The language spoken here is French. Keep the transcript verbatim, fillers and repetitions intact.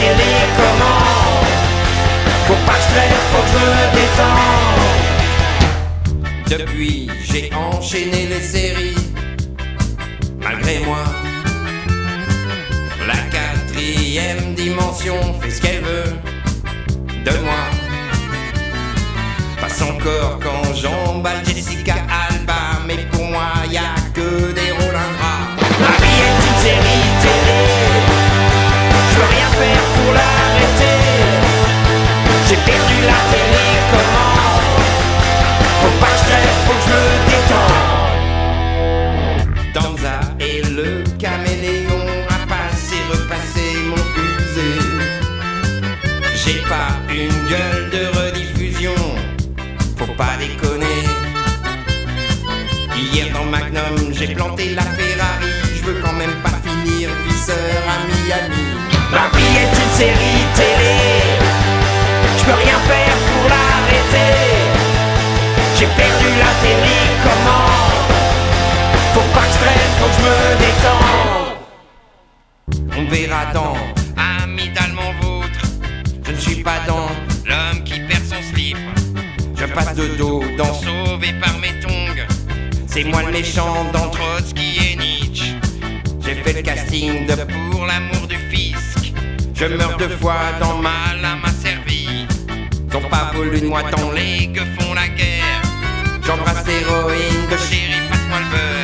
télé, comment? Faut pas que je stresse, faut que je me détende. Depuis, j'ai enchaîné les séries, malgré moi. La quatrième dimension fait ce qu'elle veut de moi. Passe encore quand j'emballe Jessica Alba, mais pour moi y a que des rôles ingrats. La vie est une série télé, je veux rien faire pour l'arrêter. J'ai perdu la télé, comment? Faut pas que je stresse, faut que je me détende. Danza et le caméléon, à passer, repasser, m'ont usé. J'ai pas une gueule de rediffusion, faut pas déconner. Hier dans Magnum, j'ai planté la Ferrari, je veux quand même pas finir visseur à Miami. La vie est une série télé, je peux rien faire pour l'arrêter. J'ai perdu la télé, comment? Faut pas que je stresse, faut que je me détende. On verra dans Amidalement Vôtre. Je ne suis pas dans L'homme qui perd son slip. Je passe de dos dans Sauvé par mes tongs. C'est moi le méchant dans Trotsky et Nietzsche. J'ai fait le casting de Pour l'amour du fisc. Je meurs deux fois dans Mal à m'a servi. Ils ont pas voulu de moi tant les gueux font la guerre. J'embrasse l'héroïne de Chérie, passe-moi le beurre.